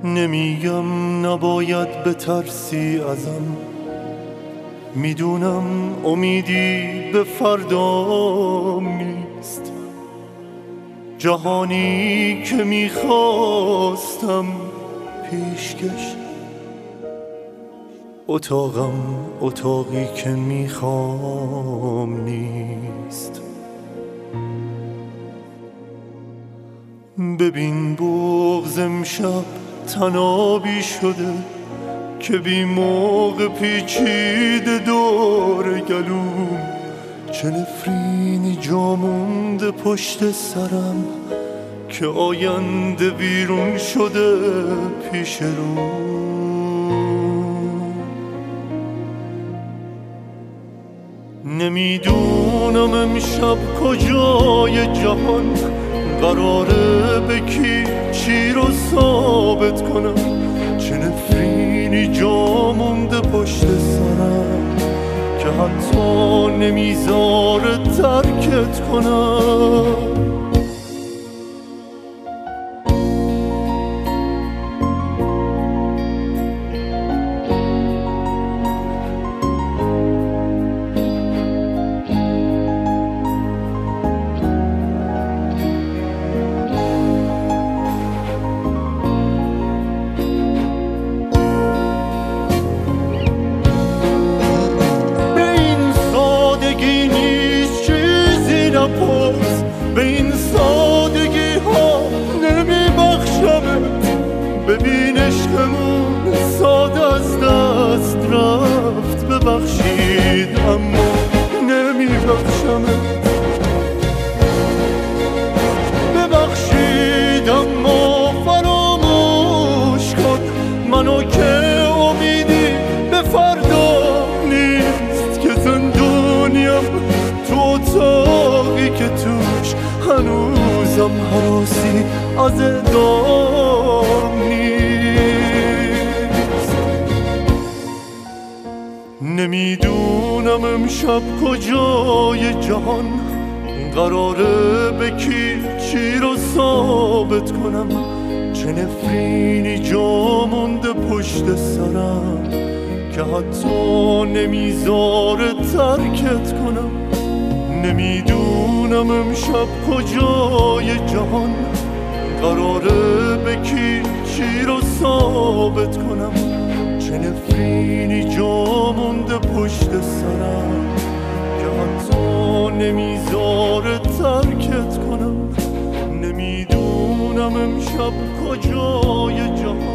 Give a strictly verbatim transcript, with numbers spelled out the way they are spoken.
نمیگم نباید بترسی ازم، میدونم امیدی به فردام نیست. جهانی که میخواستم پیشکش، اتاقم اتاقی که میخوام نیست. ببین بغض امشب تنابی شده که بی موقع پیچیده دور گلوم. چه نفرینی جا مونده پشت سرم که آینده بیرون شده پیش رو. نمیدونم امشب کجای جهان قراره به کی چی رو ثابت کنم. چه نفرینی جا مونده پشت سرم که حتی نمیذاره ترکت کنم. به این سادگی ها نمی بخشمت. ببین عشقمون ساده از دست رفت. ببخشید اما نمی بخشمت. ببخشید اما فراموش کن منو که امیدی به فردا نیست. که زندونیم تو اتاقی که توش هنوزم حراسی از ادام نیست. نمیدونم امشب کجای جهان قراره به کی چی رو ثابت کنم. چه نفرینی جا مونده پشت سرم که حتی نمیذاره ترکت کنم. نمیدونم امشب کجای جهان قراره به کی چی رو ثابت کنم. چه نفرینی جا مونده پشت سرم که حتی نمیذاره ترکت کنم. نمیدونم امشب کجای جهان